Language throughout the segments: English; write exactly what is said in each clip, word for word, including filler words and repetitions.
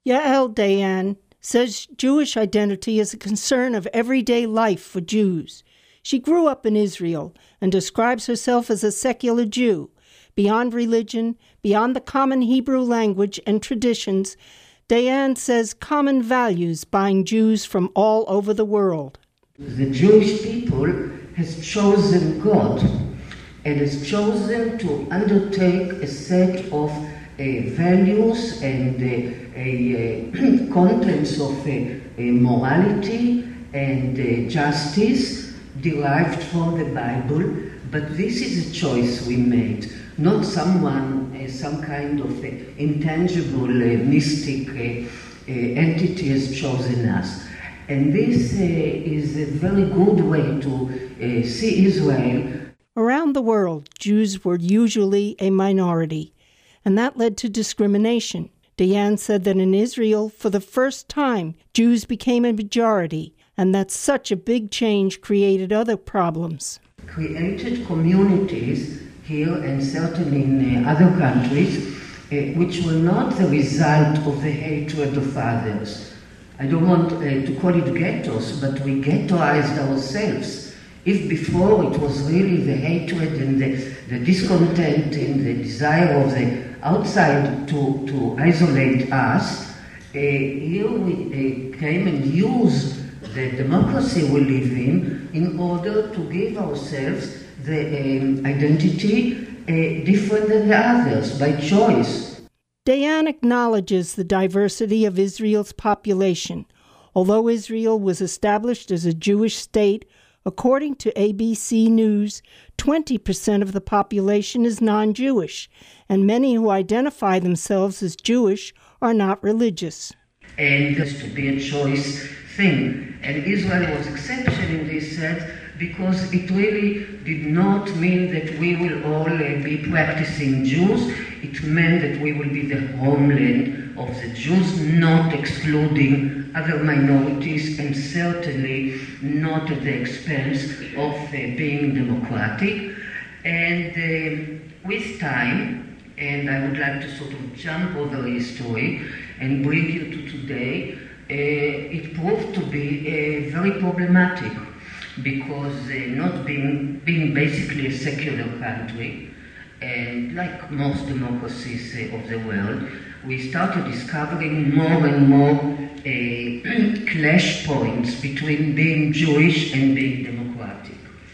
Yael Dayan says Jewish identity is a concern of everyday life for Jews. She grew up in Israel and describes herself as a secular Jew. Beyond religion, beyond the common Hebrew language and traditions, Dayan says common values bind Jews from all over the world. The Jewish people has chosen God and has chosen to undertake a set of uh, values and uh, a, uh, contents of uh, uh, morality and uh, justice derived from the Bible, but this is a choice we made, not someone, uh, some kind of uh, intangible, uh, mystic uh, uh, entity has chosen us. And this uh, is a very good way to uh, see Israel. Around the world, Jews were usually a minority, and that led to discrimination. Dayan said that in Israel, for the first time, Jews became a majority, and that such a big change created other problems. Created communities here and certainly in uh, other countries, uh, which were not the result of the hatred of others. I don't want uh, to call it ghettos, but we ghettoized ourselves. If before it was really the hatred and the, the discontent and the desire of the outside to, to isolate us, uh, here we uh, came and used the democracy we live in in order to give ourselves the um, identity uh, different than the others by choice. Dayan acknowledges the diversity of Israel's population. Although Israel was established as a Jewish state, according to A B C News, twenty percent of the population is non-Jewish, and many who identify themselves as Jewish are not religious. And this to be a choice thing. And Israel was exception in this sense because it really did not mean that we will all uh, be practicing Jews. It meant that we will be the homeland of the Jews, not excluding other minorities and certainly not at the expense of uh, being democratic. And uh, with time, and I would like to sort of jump over history and bring you to today, uh, it proved to be uh, very problematic because uh, not being, being basically a secular country, and like most democracies uh, of the world, we started discovering more and more uh, clash points between being Jewish and being democratic.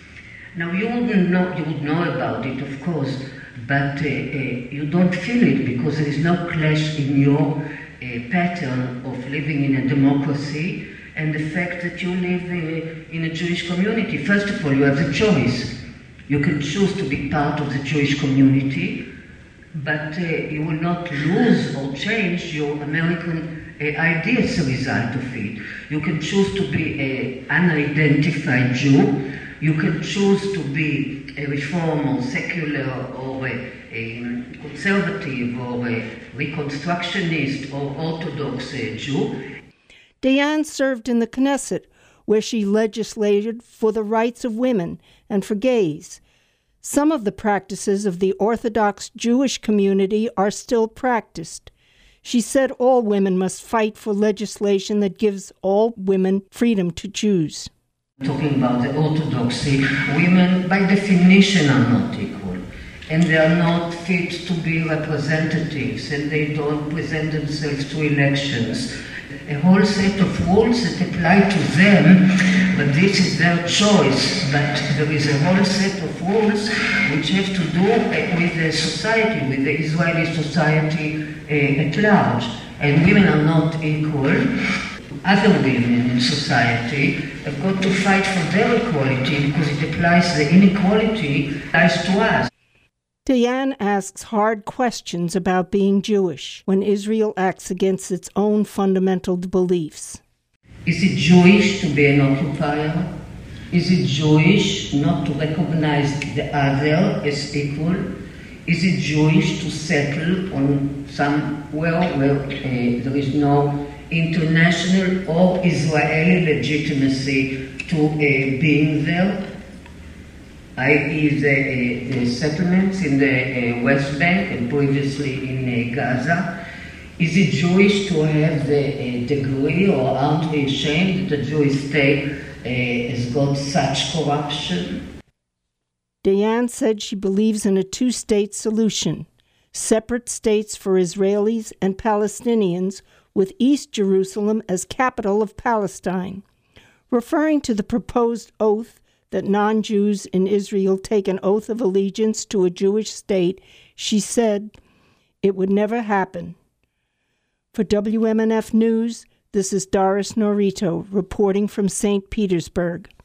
Now you wouldn't know, you would know about it, of course, but uh, uh, you don't feel it because there is no clash in your uh, pattern of living in a democracy and the fact that you live uh, in a Jewish community. First of all, you have the choice. You can choose to be part of the Jewish community, but uh, you will not lose or change your American uh, idea as a result of it. You can choose to be an unidentified Jew. You can choose to be a reform or secular or a, a conservative or a reconstructionist or orthodox uh, Jew. Dayan served in the Knesset, where she legislated for the rights of women and for gays. Some of the practices of the Orthodox Jewish community are still practiced. She said all women must fight for legislation that gives all women freedom to choose. Talking about the Orthodoxy, women by definition are not equal, and they are not fit to be representatives, and they don't present themselves to elections. A whole set of rules that apply to them, but this is their choice. But there is a whole set of rules which have to do with the society, with the Israeli society uh, at large. And women are not equal. Other women in society have got to fight for their equality because it applies, the inequality applies to us. Dayan asks hard questions about being Jewish when Israel acts against its own fundamental beliefs. Is it Jewish to be an occupier? Is it Jewish not to recognize the other as equal? Is it Jewish to settle on somewhere where uh, there is no international or Israeli legitimacy to uh, being there? that is the, the settlements in the uh, West Bank and previously in uh, Gaza. Is it Jewish to have the uh, degree, or aren't we ashamed that the Jewish state uh, has got such corruption? Dayan said she believes in a two-state solution, separate states for Israelis and Palestinians, with East Jerusalem as capital of Palestine. Referring to the proposed oath that non-Jews in Israel take an oath of allegiance to a Jewish state, she said, "It would never happen." For W M N F News, this is Doris Norito reporting from Saint Petersburg.